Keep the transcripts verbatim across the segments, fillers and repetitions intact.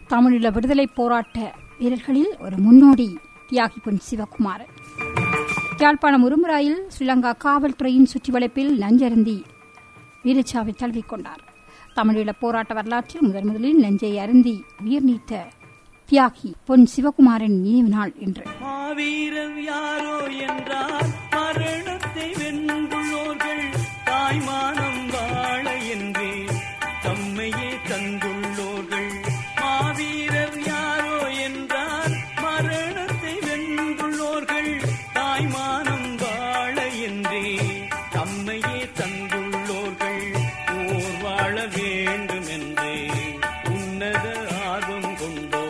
தமிழீழ விடுதலை போராட்ட வீரர்களில் ஒரு முன்னோடி தியாகி பொன் சிவகுமாரன். யாழ்ப்பாணம் உருமுராயில் ஸ்ரீலங்கா காவல்துறையின் சுற்றிவளைப்பில் நஞ்சருந்தி வீரச்சாவை தழுவிக்கொண்டார். தமிழீழ போராட்ட வரலாற்றில் முதன் முதலில் நெஞ்சை அருந்தி உயிர் நீத்த தியாகி பொன் சிவகுமாரன் நினைவு நாள் என்று மாவீரர் யாரோ என்றால் மரணத்தை வென்றுள்ளோர்கள் தாய்மானம் வாழ என்றே தம்மையே தந்துள்ளோர்கள். மாவீரர் யாரோ என்றால் மரணத்தை வென்றுள்ளோர்கள் தாய்மானம் வாழ என்றே தம்மையே தந்துள்ளோர்கள். ஓர் வாழ வேண்டும் என்றே உன்னத ஆர்வம் கொண்டோ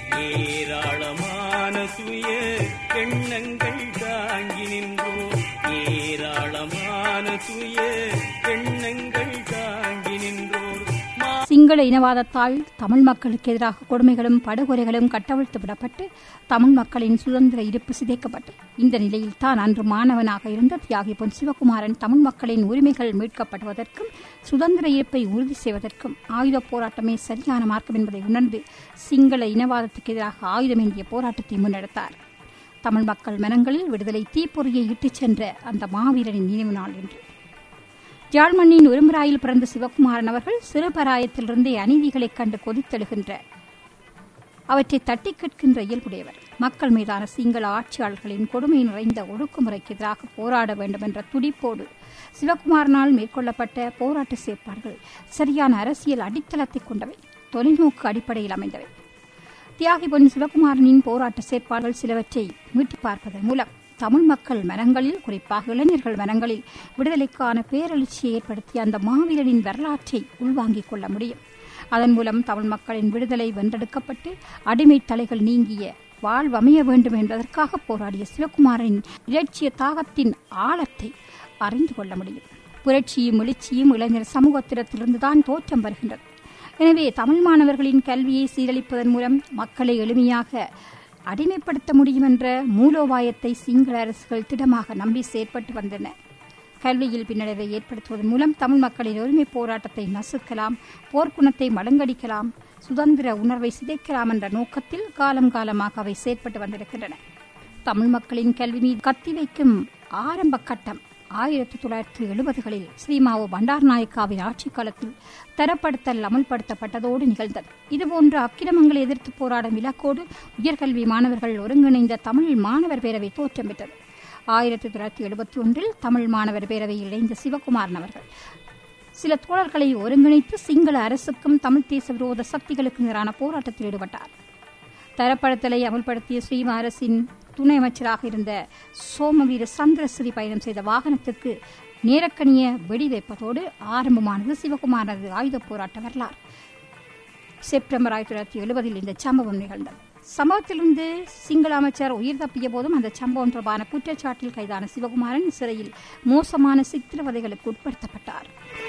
ஏராளமான சுய எண்ணங்கள் தாங்கி நின்றோ ஏராளமான சுய எண்ணங்கள் தாங்கி நின்றோர். சிங்கள இனவாதத்தால் தமிழ் மக்களுக்கு எதிராக கொடுமைகளும் படுகொலைகளும் கட்டவிழ்த்து விடப்பட்டு தமிழ் மக்களின் சுதந்திர இருப்பு சிதைக்கப்பட்டு இந்த நிலையில் தான் அன்று மாணவனாக இருந்த தியாகி பொன் சிவகுமாரன் தமிழ் மக்களின் உரிமைகள் மீட்கப்படுவதற்கும் சுதந்திர இருப்பை உறுதி செய்வதற்கும் ஆயுத போராட்டமே சரியான மார்க்கம் என்பதை உணர்ந்து சிங்கள இனவாதத்துக்கு எதிராக ஆயுதமேந்திய போராட்டத்தை முன்னெடுத்தார். தமிழ் மக்கள் மனங்களில் விடுதலை தீப்பொறியை இட்டுச் சென்ற அந்த மாவீரனின் நினைவு நாள் என்று யாழ்மண்ணின் உருமுராயில் பிறந்த சிவகுமாரன் அவர்கள் சிறுபராயத்திலிருந்தே அநீதிகளைக் கண்டு கொதித்தெழுகின்ற அவற்றை தட்டி கேட்கின்ற இயல்புடையவர். மக்கள் மீதான சிங்கள ஆட்சியாளர்களின் கொடுமை நிறைந்த ஒடுக்குமுறைக்கு எதிராக போராட வேண்டும் என்ற துடிப்போடு சிவகுமாரனால் மேற்கொள்ளப்பட்ட போராட்ட செயற்பாடுகள் சரியான அரசியல் அடித்தளத்தை கொண்டவை, தொலைநோக்கு அடிப்படையில் அமைந்தவை. தியாகி பொன் சிவகுமாரனின் போராட்ட செயற்பாடுகள் சிலவற்றை மீட்டி பார்ப்பதன் மூலம் தமிழ் மக்கள் மனங்களில், குறிப்பாக இளைஞர்கள் மனங்களில் விடுதலைக்கான பேரெழுச்சியை ஏற்படுத்திய அந்த மாவீரனின் வரலாற்றை உள்வாங்கிக் கொள்ள முடியும். அதன் மூலம் தமிழ் மக்களின் விடுதலை வென்றெடுக்கப்பட்டு அடிமை தலைகள் நீங்கிய வாழ்வமைய வேண்டும் என்பதற்காக போராடிய சிவகுமாரனின் இலட்சிய தாகத்தின் ஆழத்தை அறிந்து கொள்ள முடியும். புரட்சியும் எழுச்சியும் இளைஞர் சமூகத்திடத்திலிருந்துதான் தோற்றம் வருகின்றது. எனவே தமிழ் மாணவர்களின் கல்வியை சீரழிப்பதன் மூலம் மக்களை எளிமையாக அடிமைப்படுத்த முடியும் என்ற மூலோபாயத்தை சிங்கள அரசுகள் திடமாக நம்பி செயற்பட்டு வந்தன. கல்வியில் பின்னடைவை ஏற்படுத்துவதன் மூலம் தமிழ் மக்களின் உரிமை போராட்டத்தை நசுக்கலாம், போர்க்குணத்தை மடங்கடிக்கலாம், சுதந்திர உணர்வை சிதைக்கலாம் என்ற நோக்கத்தில் காலம் காலமாக அவை செயற்பட்டு வந்திருக்கின்றன. தமிழ் மக்களின் கல்வி மீது கத்தி வைக்கும் ஆரம்ப கட்டம் ஆயிரத்தி தொள்ளாயிரத்தி எழுபதுகளில் ஸ்ரீமாவோ பண்டாரநாயக்காவின் ஆட்சி காலத்தில் தரப்படுத்தல் அமல்படுத்தப்பட்டதோடு நிகழ்ந்தது. இதுபோன்ற அக்கிரமங்களை எதிர்த்து போராடும் இலக்கோடு உயர்கல்வி மாணவர்கள் ஒருங்கிணைந்த தமிழ் மாணவர் பேரவை தோற்றம் பெற்றது. ஆயிரத்தி தொள்ளாயிரத்தி எழுபத்தி ஒன்றில் தமிழ் மாணவர் பேரவையில் இணைந்த சிவகுமாரன் அவர்கள் சில தோழர்களை ஒருங்கிணைத்து சிங்கள அரசுக்கும் தமிழ் தேச விரோத சக்திகளுக்கு எதிரான போராட்டத்தில் ஈடுபட்டார். தரப்படுத்தலை அமல்படுத்திய ஸ்ரீமா அரசின் துணை அமைச்சராக இருந்த சோமவீர சந்திரசிறி பயணம் செய்த வாகனத்துக்கு நேரக்கணிய வெடி வைப்பதோடு ஆரம்பமானது சிவகுமாரனது ஆயுத போராட்ட வரலாறு. செப்டம்பர் ஆயிரத்தி தொள்ளாயிரத்தி எழுபதில் இந்த சம்பவம் நிகழ்ந்தது. சம்பவத்திலிருந்து சிங்கள அமைச்சர் உயிர் தப்பிய போதும் அந்த சம்பவம் தொடர்பான குற்றச்சாட்டில் கைதான சிவகுமாரன் சிறையில் மோசமான சித்திரவதைகளுக்கு உட்படுத்தப்பட்டார்.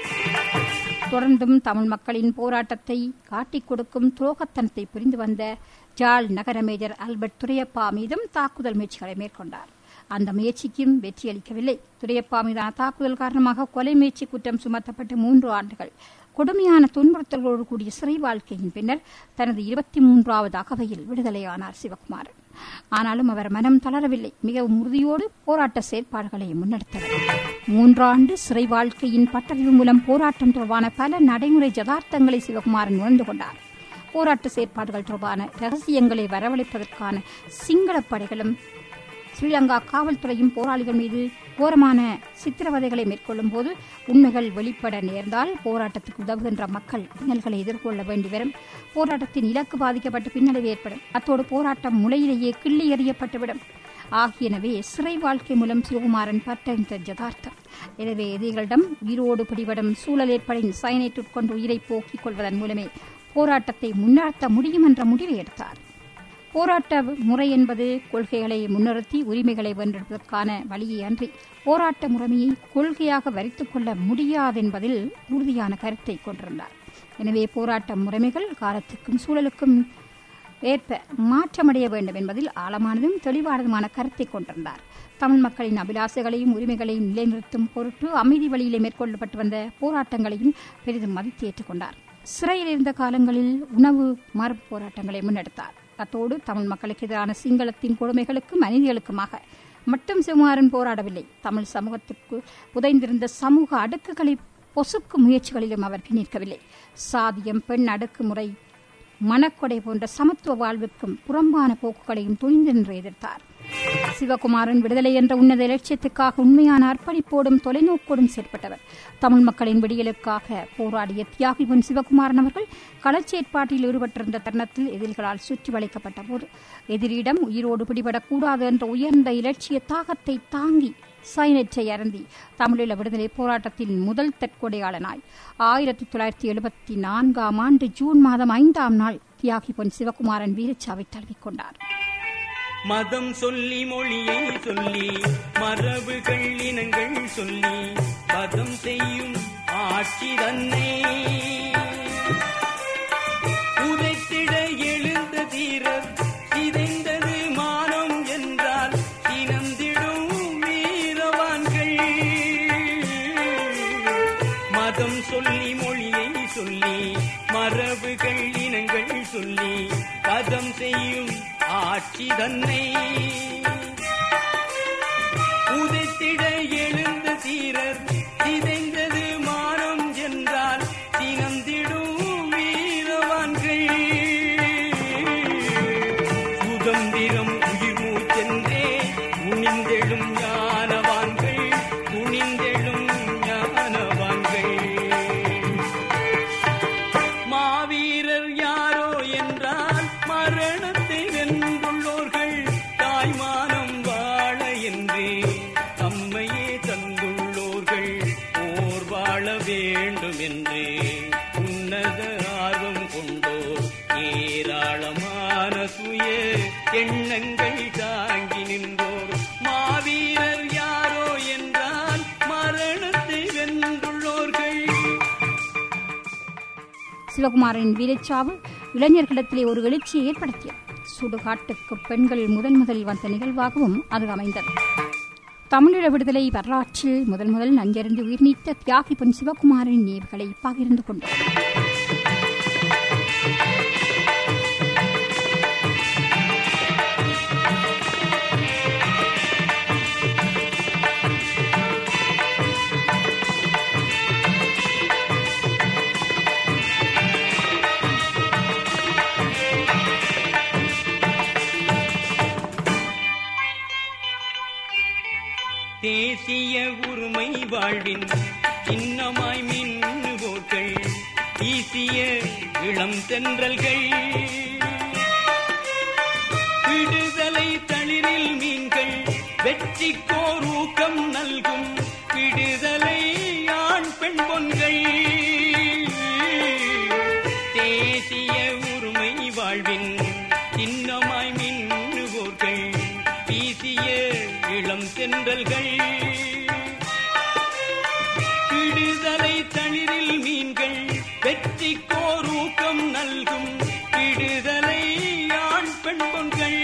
தொடர்ந்தும் தமிழ் மக்களின் போராட்டத்தை காட்டிக் கொடுக்கும் துரோகத்தனத்தை புரிந்து வந்த ஜாழ் நகர மேஜர் ஆல்பர்ட் துரையப்பா மீதும் தாக்குதல் முயற்சிகளை மேற்கொண்டார். அந்த முயற்சிக்கும் வெற்றியளிக்கவில்லை. துரையப்பா மீதான தாக்குதல் காரணமாக கொலை முயற்சி குற்றம் சுமத்தப்பட்டு மூன்று ஆண்டுகள் கொடுமையான துன்புறுத்தல்களோடு கூடிய சிறை வாழ்க்கையின் பின்னர் தனது இருபத்தி மூன்றாவது அகவையில் விடுதலையானார் சிவகுமாரன். ஆனாலும் அவர் மனம் தளரவில்லை. மிகவும் உறுதியோடு போராட்ட செயற்பாடுகளை முன்னெடுத்தவர். மூன்றாண்டு சிறை வாழ்க்கையின் பட்டறிவு மூலம் போராட்டம் தொடர்பான பல நடைமுறை யதார்த்தங்களை சிவகுமாரன் உணர்ந்து கொண்டார். போராட்ட செயற்பாடுகள் தொடர்பான ரகசியங்களை வரவழைப்பதற்கான சிங்கள படைகளும் ஸ்ரீலங்கா காவல்துறையும் போராளிகள் மீது கோரமான சித்திரவதைகளை மேற்கொள்ளும் போது உண்மைகள் வெளிப்பட நேர்ந்தால் போராட்டத்துக்கு உதவுகின்ற மக்கள் இன்னல்களை எதிர்கொள்ள வேண்டி வரும். போராட்டத்தின் இலக்கு பாதிக்கப்பட்டு பின்னடைவு ஏற்படும். அத்தோடு போராட்டம் முளையிலேயே கிள்ளி எறியப்பட்டுவிடும் ஆகியனவே சிறை வாழ்க்கை மூலம் சிவகுமாரன் பட்டறிந்த யதார்த்தம். எனவே எதிரிகளிடம் உயிரோடு பிடிபடும் சூழல் ஏற்படின் சயனைட் உட்கொண்டு உயிரை போக்கிக் கொள்வதன் மூலமே போராட்டத்தை முன்னெடுத்த முடியும் என்ற முடிவை எடுத்தார். போராட்ட முறை என்பது கொள்கைகளை முன்னிறுத்தி உரிமைகளை வென்றெடுப்பதற்கான வழியை அன்றி போராட்ட முறைமையை கொள்கையாக வரித்துக் கொள்ள முடியாதென்பதில் உறுதியான கருத்தை கொண்டிருந்தார். எனவே போராட்ட முறைமைகள் காலத்துக்கும் சூழலுக்கும் ஏற்ப மாற்றமடைய வேண்டும் என்பதில் ஆழமானதும் தெளிவானதுமான கருத்தை கொண்டிருந்தார். தமிழ் மக்களின் அபிலாசைகளையும் உரிமைகளையும் நிலைநிறுத்தும் பொருட்டு அமைதி வழியிலே மேற்கொள்ளப்பட்டு வந்த போராட்டங்களையும் பெரிதும் மதித்து ஏற்றுக்கொண்டார். சிறையில் இருந்த காலங்களில் உணவு மறுப்பு போராட்டங்களை முன்னெடுத்தார். அத்தோடு தமிழ் மக்களுக்கு எதிரான சிங்களத்தின் கொடுமைகளுக்கும் அநீதிகளுக்குமாக மட்டும் சிவகுமாரன் போராடவில்லை. தமிழ் சமூகத்திற்கு புதைந்திருந்த சமூக அடுக்குகளை பொசுக்கும் முயற்சிகளிலும் அவர் நிற்கவில்லை. சாதியம், பெண் அடக்குமுறை, மனக்கொடை போன்ற சமத்துவ வாழ்வுக்கும் புறம்பான போக்குகளையும் துணிந்து நின்று எதிர்த்தார். சிவகுமாரன் விடுதலை என்ற உன்னத இலட்சியத்துக்காக உண்மையான அர்ப்பணிப்போடும் தொலைநோக்கோடும் செயற்பட்டவர். தமிழ் மக்களின் விடியலுக்காக போராடிய தியாகி பொன் சிவகுமாரன் அவர்கள் களச்சேற்பாட்டில் ஈடுபட்டிருந்த தருணத்தில் எதிரிகளால் சுற்றி வளைக்கப்பட்ட போது எதிரியிடம் உயிரோடு பிடிபடக்கூடாது என்ற உயர்ந்த இலட்சிய தாகத்தை தாங்கி சைனற்றை அருந்தி தமிழீழ விடுதலை போராட்டத்தின் முதல் தற்கொடையாளனாய் ஆயிரத்தி தொள்ளாயிரத்தி எழுபத்தி நான்காம் ஆண்டு ஜூன் மாதம் ஐந்தாம் நாள் தியாகி பொன் சிவகுமாரன் வீரச்சாவை தழுவிக்கொண்டார். மதம் சொல்லி மொழியை சொல்லி மரபுகள் இனங்கள் சொல்லி பதம் செய்யும் ஆட்சி தன்னை உதைத்திட எழுந்த தீரர் சிதைந்தது மானம் என்றால் சினந்திடும் வீரவான்கள். மதம் சொல்லி மொழியை சொல்லி மரபுகள் இனங்கள் சொல்லி பதம் செய்யும் ஆட்சி தன்னை உதைத்திட எழுந்த தீரர் சிதைந்தது மானம் என்றால் சினந்திடும் வீரவான்கள். சுதந்திரம் உயிர் மூச்சென்றே துணிந்தெழும் ஞானவான்கள், துணிந்தெழும் ஞானவான்கள். மாவீரர் யாரோ என்றால் மரணத்தை வென்றுள்ளோர்கள், தாய்மானம் வாழ என்றே தம்மையே தந்துள்ளோர்கள், போர் வாழ வேண்டும் என்றே உன்னத ஆர்வம் கொண்டோர் ஏராளமான சுய எண்ணங்கள் தாங்கி நின்றோர். மாவீரர் யாரோ என்றால் மரணத்தை வென்றுள்ளோர்கள். சிவகுமாரின் வீரச்சாவு இளைஞர்களிடத்திலே ஒரு எழுச்சியை ஏற்படுத்தியது. சுடுகாட்டுக்கு பெண்கள் முதன் முதல் வந்த நிகழ்வாகவும் அது அமைந்தது. தமிழீழ விடுதலை வரலாற்றில் முதல் முதல் நஞ்சறிந்து உயிர் நீத்த தியாகி பொன் சிவகுமாரின் நினைவுகளை பகிர்ந்து கொண்டோம். தேசிய உரிமை வாழ்வின் சின்னமாய் மின்னுவோர்கள், ஈசிய இளம் தென்றல்கள், விடுதலை தளிரில் மீன்கள், வெற்றிக்கோர் ஊக்கம் நல்கும் விடுதலை ஆண் பெண் பொன்கள். தேசிய உரிமை வாழ்வின் சின்னமாய் மின்னுவோர்கள், வீசிய இளம் தென்றல்கள், விடுதலை தளிரில் மீன்கள், வெற்றிக்கோர் ஊக்கம் நல்கும் விடுதலை ஆண் பெண் பொன்கள்.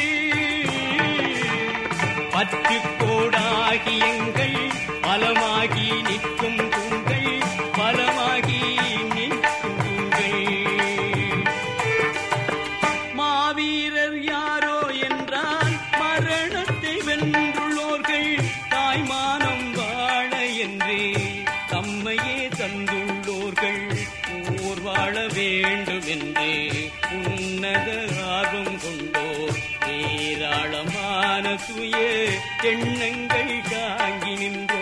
பத்து கோடாகி எங்கள் பலமாகி நிற்கும் தூண்கள், பலமாகி நிற்கும் தூண்கள். மாவீரர் யாரோ என்றால் மரணத்தை வென்றுள்ளோர்கள், தாய்மானம் வாழ என்றே தம்மையே தந்துள்ளோர்கள், ஊர் வாழ வேண்டும் என்றே உன்னத ஆர்வம் கொண்டோர் ஏராளமான சுய எண்ணங்கள் தாங்கி நின்றோர்.